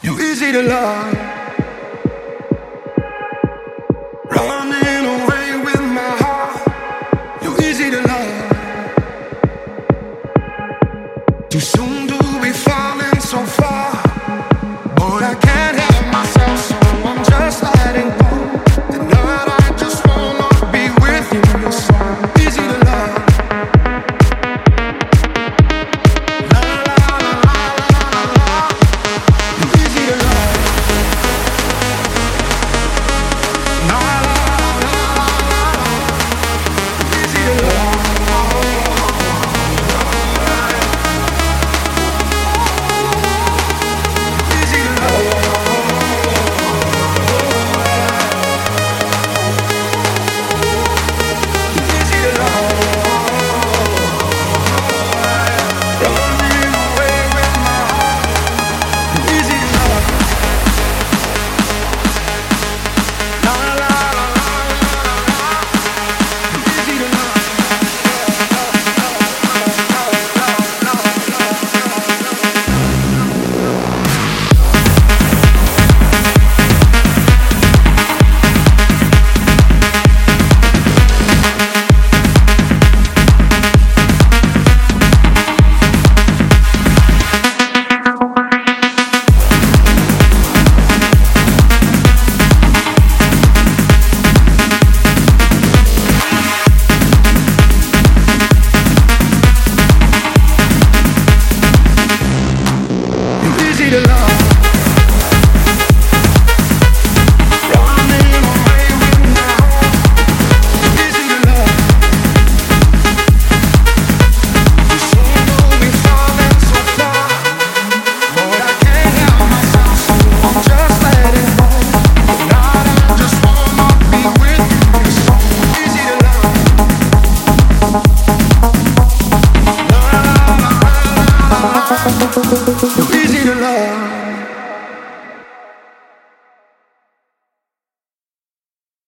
You're easy to love, running away with my heart. You're easy to love. Too soon do we falling so far, but I can't help myself, so I'm just letting go. Tonight I just wanna be with you. You're so easy to love. La la la la la la. You're easy to love. La la la la la. You're easy to love. Easy to love. Easy to love. Running away with my heart. Easy to love. La la la la la. Easy to love. You're easy to love. Running away with my heart. Easy to love. Too soon do we falling so far, but I can't help myself, so I'm just letting go. Tonight I just wanna be with you. You're so easy to love. La la la la la la.